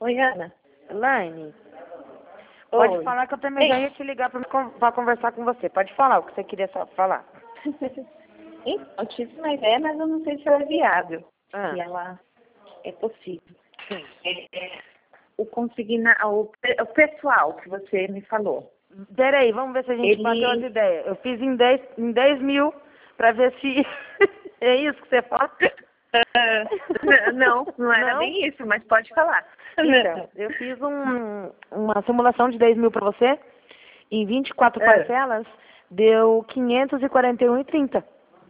Oi, Ana. Laine, pode Oi. falar que eu também já ia te ligar pra conversar com você. Pode falar o que você queria só falar. Então, eu tive uma ideia, mas eu não sei se ela é viável. Ah, Se ela é possível. sim. O pessoal que você me falou. Peraí, vamos ver se a gente bateu as Ele... ideias. Eu fiz em 10 mil pra ver se é isso que você fala. não era Não? bem isso, mas pode falar. Então, eu fiz uma simulação de 10 mil pra você. Em 24 parcelas, deu 541,30.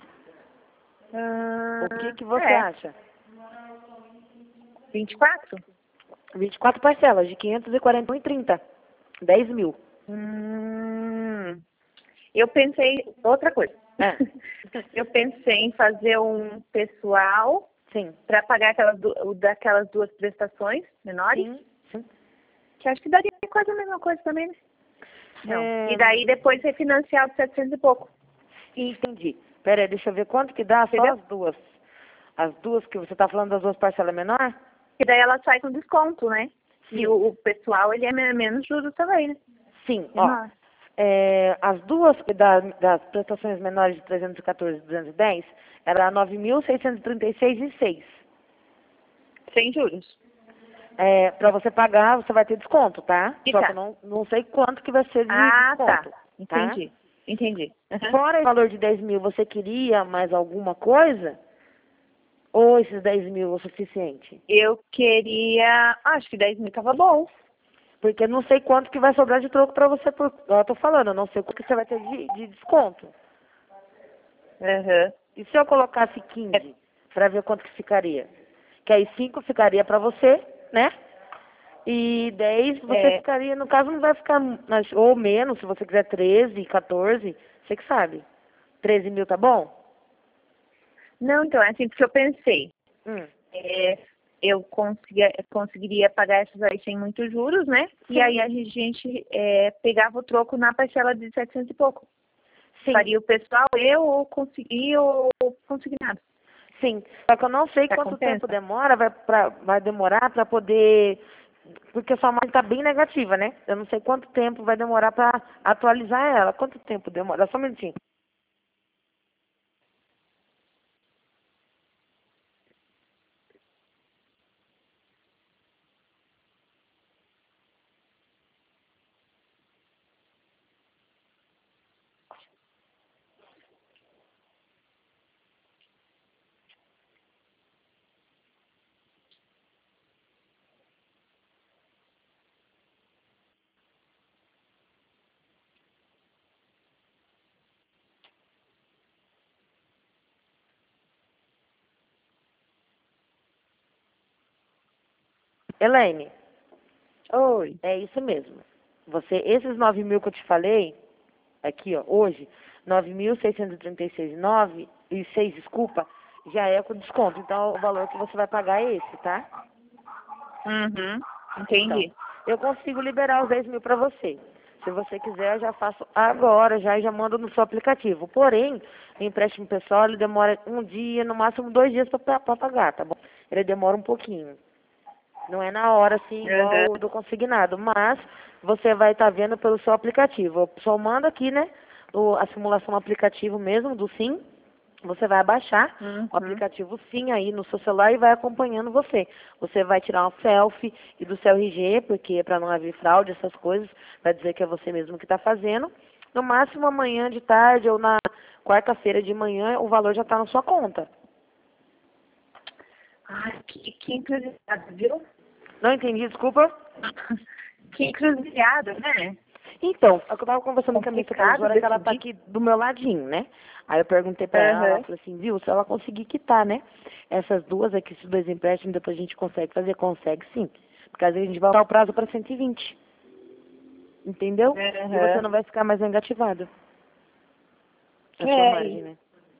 O que você acha? 24? 24 parcelas de 541,30. 10 mil. Eu pensei outra coisa. É. Eu pensei em fazer um pessoal Sim. para pagar daquelas duas prestações menores, Sim. que acho que daria quase a mesma coisa também, né? Não. É, E daí depois refinanciar os 700 e pouco. entendi. Pera aí, deixa eu ver quanto que dá só Entendeu? as duas. As duas que você tá falando das duas parcelas menor? E daí ela sai com desconto, né? Sim. E o pessoal, ele é menos juros também, né? Sim, Menor. as duas das prestações menores de 314 e 210 era 9.636,06. Sem juros. Para você pagar, você vai ter desconto, tá? E Só tá. que eu não sei quanto que vai ser de Tá. desconto. Tá? Entendi. Uhum. Fora o valor de 10 mil, você queria mais alguma coisa? Ou esses 10 mil é o suficiente? Eu queria... Acho que 10 mil tava bom. Porque eu não sei quanto que vai sobrar de troco pra você. Eu tô falando, eu não sei quanto que você vai ter de desconto. Uhum. E se eu colocasse 15 pra ver quanto que ficaria? Que aí 5 ficaria pra você, né? E 10 você ficaria, no caso não vai ficar, ou menos, se você quiser 13, 14, você que sabe. 13 mil tá bom? Não, então, é assim, porque eu pensei, Hum. eu conseguiria pagar essas aí sem muitos juros, né? Sim. E aí a gente pegava o troco na parcela de 700 e pouco. Sim. Faria o pessoal, eu ou conseguir o consignado. Sim. Só que eu não sei quanto tempo demora, vai demorar pra poder... Porque sua margem tá bem negativa, né? Eu não sei quanto tempo vai demorar pra atualizar ela. Quanto tempo demora? Só um minutinho. Elaine, Oi. é isso mesmo. Esses 9 mil que eu te falei, aqui, ó, hoje, 9.636,9 e 6, desculpa, já é com desconto. Então, o valor que você vai pagar é esse, tá? Uhum. Entendi. Então, eu consigo liberar os 10 mil para você. Se você quiser, eu já faço agora, já mando no seu aplicativo. Porém, o empréstimo pessoal, ele demora um dia, no máximo 2 dias para pagar, tá bom? Ele demora um pouquinho. Não é na hora, assim, igual o do consignado. Mas você vai estar vendo pelo seu aplicativo. Eu só mando aqui, né, a simulação no aplicativo mesmo, do SIM. Você vai baixar o aplicativo SIM aí no seu celular e vai acompanhando você. Você vai tirar uma selfie e do seu RG, porque para não haver fraude, essas coisas, vai dizer que é você mesmo que está fazendo. No máximo amanhã de tarde ou na quarta-feira de manhã, o valor já está na sua conta. Ai, que encruzilhada, viu? Não entendi, desculpa. Que encruzilhada, né? Então, eu tava conversando com a minha Complicado supervisora que ela tá decidir. aqui do meu ladinho, né? Aí eu perguntei pra ela Uhum. falei assim, viu, se ela conseguir quitar, né? Essas duas aqui, esses dois empréstimos, depois a gente consegue fazer? Consegue sim. Porque às vezes a gente vai dar o prazo pra 120. Entendeu? E você não vai ficar mais negativado. A sua margem, né?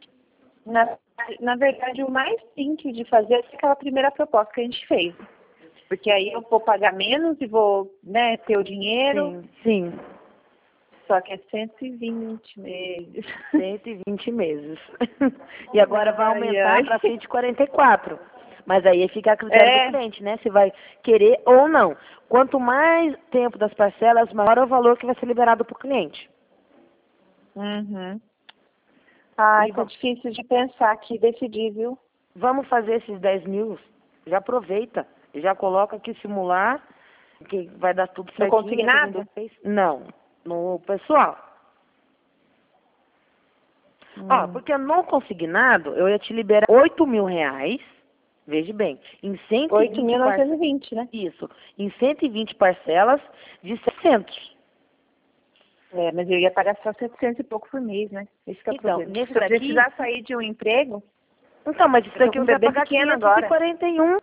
Na verdade, o mais simples de fazer é aquela primeira proposta que a gente fez. Porque aí eu vou pagar menos e vou, né, ter o dinheiro. Sim. Só que é 120 meses. 120 meses. E agora vai aumentar para 144. Mas aí fica a critério do cliente, né? Se vai querer ou não. Quanto mais tempo das parcelas, maior é o valor que vai ser liberado para o cliente. Uhum. Ai, tá difícil de pensar aqui, decidir, viu? Vamos fazer esses 10 mil, já aproveita, já coloca aqui simular, que vai dar tudo certinho. Não consignado? Não, no pessoal. Ó, porque no consignado, eu ia te liberar 8 mil reais, veja bem, em 120 8.920, né? Isso, em 120 parcelas de 600. É, mas eu ia pagar só 700 e pouco por mês, né? Esse que é o Então, problema. nesse Se eu daqui... precisar sair de um emprego... Então, mas isso daqui eu você vai pagar pequeno agora. 541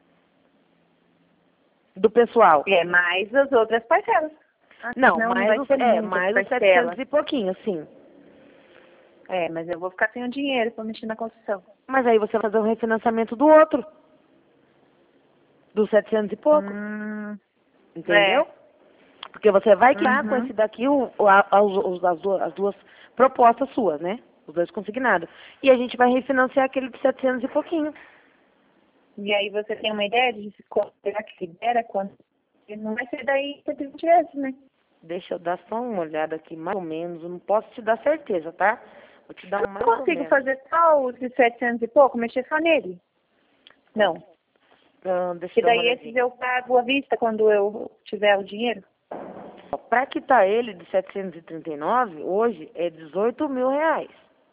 do pessoal. É, mais as outras parcelas. Não, não mais vai os, ser mais os muitas 700 e pouquinho, sim. É, mas eu vou ficar sem o dinheiro para mexer na construção. Mas aí você vai fazer um refinanciamento do outro. Dos 700 e pouco. Entendeu? Porque você vai criar com esse daqui as duas propostas suas, né? Os dois consignados. E a gente vai refinanciar aquele de 700 e pouquinho. E aí você tem uma ideia de quanto será que libera? Quanto? Não vai ser daí 120 vezes, né? Deixa eu dar só uma olhada aqui, mais ou menos. Eu não posso te dar certeza, tá? Vou te dar um mais ou menos. Eu consigo fazer só os de 700 e pouco, mexer só nele? Não. Deixa E daí esses eu pago à vista quando eu tiver o dinheiro? Para quitar ele de 739, hoje é 18 mil reais.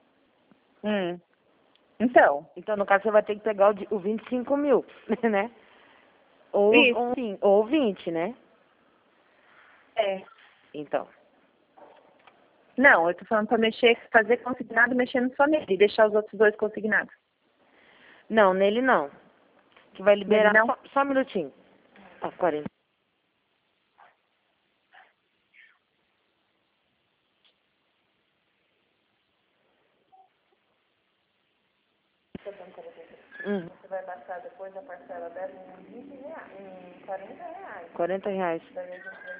Então, no caso, você vai ter que pegar o 25 mil, né? Ou 20, né? É. Então. Não, eu tô falando para mexer, fazer consignado mexendo só nele e deixar os outros dois consignados. Não, nele não. Que vai liberar Nele não? só um minutinho. 40. Você vai baixar depois a parcela dela em 20 reais, em 40 reais. 40 reais. Daí a gente vai...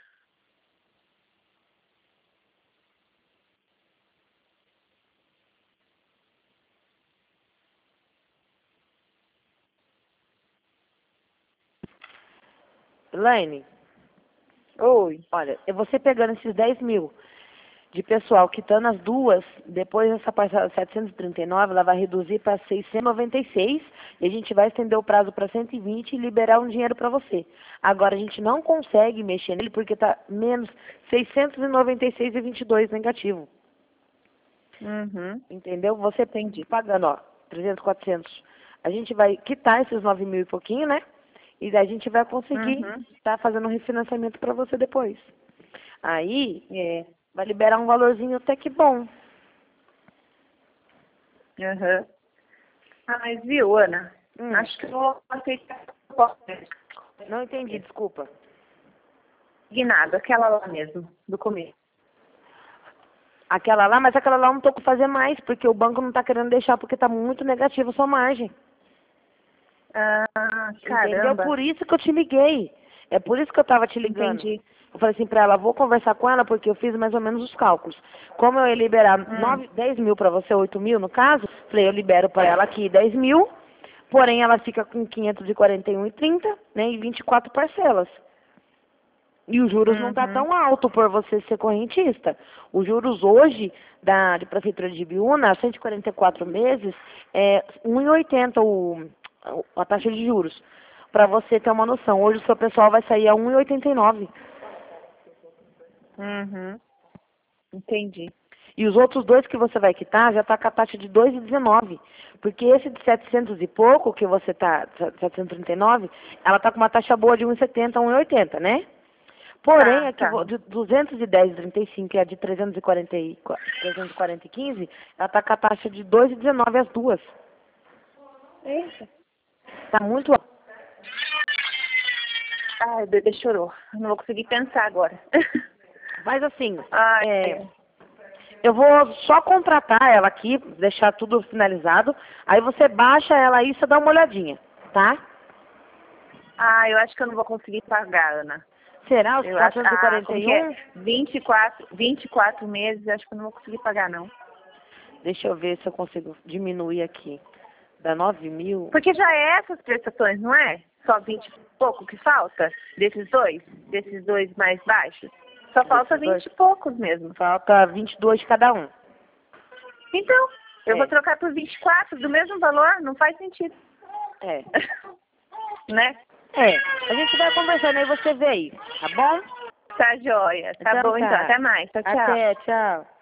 Elaine. Oi. Olha, você pegando esses 10 mil de pessoal, quitando as duas, depois essa parcela 739, ela vai reduzir para 696 e a gente vai estender o prazo para 120 e liberar um dinheiro para você. Agora, a gente não consegue mexer nele porque está menos 696,22 negativo. Entendeu? Você tem de pagando, ó, 300, 400. A gente vai quitar esses 9 mil e pouquinho, né? E daí a gente vai conseguir estar fazendo um refinanciamento para você depois. Aí, vai liberar um valorzinho até que bom. Ah, mas viu, Ana? Acho que eu vou aceitar a proposta. Não entendi, desculpa. Consignado, aquela lá mesmo, do começo. Aquela lá, mas aquela lá eu não tô com fazer mais, porque o banco não tá querendo deixar, porque tá muito negativo a sua margem. Ah, Entendeu? caramba. Por isso que eu te liguei. É por isso que eu tava te ligando. Entendi. Eu falei assim pra ela, vou conversar com ela, porque eu fiz mais ou menos os cálculos. Como eu ia liberar 10 mil pra você, 8 mil no caso, falei, eu libero pra ela aqui 10 mil, porém ela fica com 541,30, né, e 24 parcelas. E os juros não tá tão alto por você ser correntista. Os juros hoje de Prefeitura de Ibiúna, 144 meses, é 1,80 a taxa de juros. Para você ter uma noção, hoje o seu pessoal vai sair a 1,89. Entendi. E os outros dois que você vai quitar já tá com a taxa de 2,19. Porque esse de 700 e pouco, que você tá, 739, ela tá com uma taxa boa de 1,70 a 1,80, né? Porém, aqui de 210,35 e a de 340,15, ela tá com a taxa de 2,19 as duas. Eita. Tá muito alto. Ai, o bebê chorou. Não vou conseguir pensar agora. Mas assim, Ai, eu vou só contratar ela aqui, deixar tudo finalizado. Aí você baixa ela aí e você dá uma olhadinha, tá? eu acho que eu não vou conseguir pagar, Ana. Será os Eu acho, 441? 24 meses, acho que eu não vou conseguir pagar, não. Deixa eu ver se eu consigo diminuir aqui. Dá 9 mil? Porque já é essas prestações, não é? Só 20 e pouco que falta desses dois mais baixos. Só falta 20 e poucos mesmo. Falta 22 cada um. Então, eu vou trocar por 24 do mesmo valor, não faz sentido. É. Né? É, a gente vai conversando aí, você vê aí, tá bom? Tá joia. Tá bom, então. Até mais. Tchau, tchau. Até, tchau.